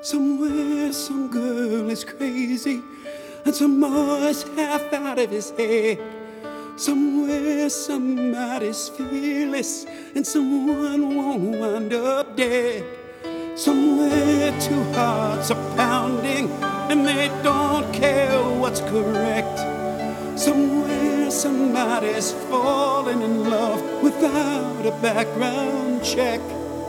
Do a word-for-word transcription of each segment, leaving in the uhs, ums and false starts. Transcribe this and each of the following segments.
Somewhere some girl is crazy and some boy's half out of his head. Somewhere somebody's fearless and someone won't wind up dead. Somewhere two hearts are pounding and they don't care what's correct. Somewhere somebody's falling in love without a background check.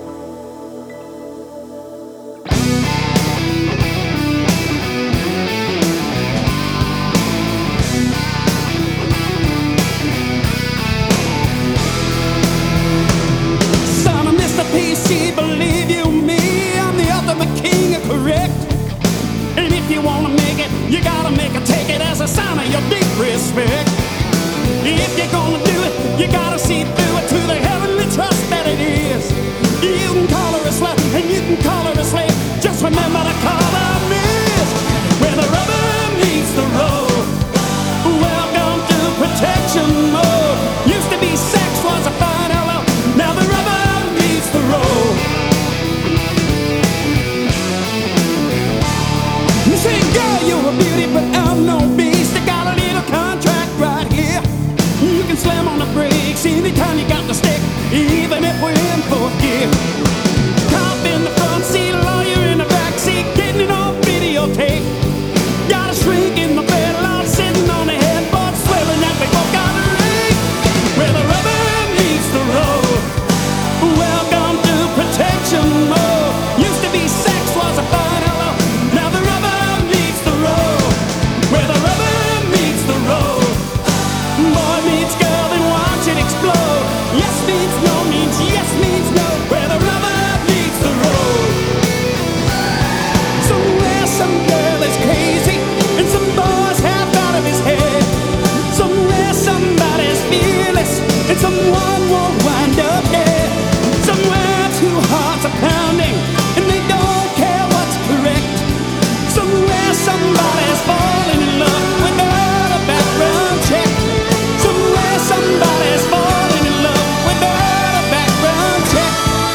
P C, believe you me, I'm the ultimate king of correct. And if you wanna make it, you gotta make it, take it as a sign of your deep respect. If you're gonna do it, you gotta see through it to the heavenly trust that it is. You can call her a slut and you can call her a slave, just remember to call her miss. Where the rubber meets the road, welcome to protection mode. Used to be sex was a fine hello, now the rubber the road. You say, girl, you're a beauty, but I'm no beast. I got a little contract right here. You can slam on the brakes anytime you got the stick, even if we're in fourth gear. Cop in the front seat, lawyer in the back seat, getting it on videotape. Got a shrink in the bed, lot sitting on the headboard, swearing that we both got a ring. Where the rubber meets the road, welcome to protection mode. Used to be sex was a fine hello, now the rubber meets the road. Where the rubber meets the road, boy meets girl, then watch it explode. Yes means no means yes means no. Where the rubber meets the road. Somewhere some girl is crazy and some boy's half out of his head. Somewhere somebody's fearless and someone won't wind up dead. Somewhere two hearts are pounding and they don't care what's correct. Somewhere somebody's falling in love without a background check. Somewhere somebody's falling in love without a background check.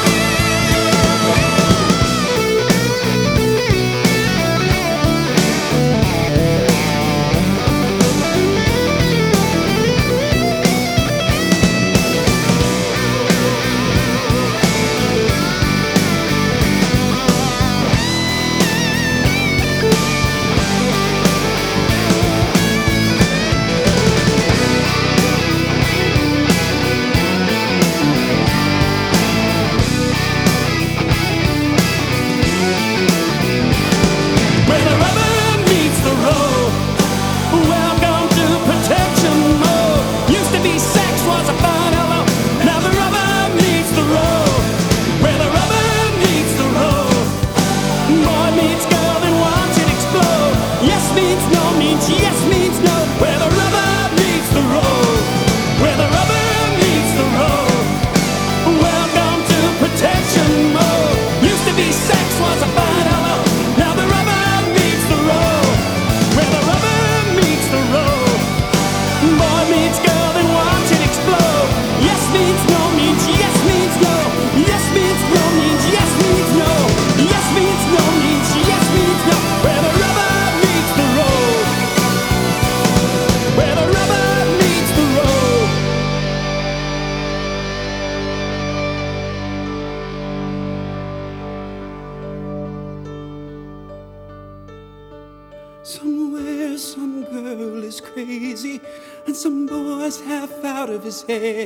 Somewhere some girl is crazy and some boy's half out of his head.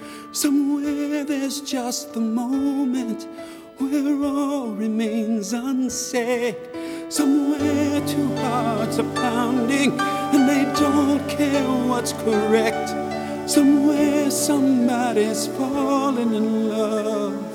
Somewhere there's just the moment where all remains unsaid. Somewhere two hearts are pounding and they don't care what's correct. Somewhere somebody's falling in love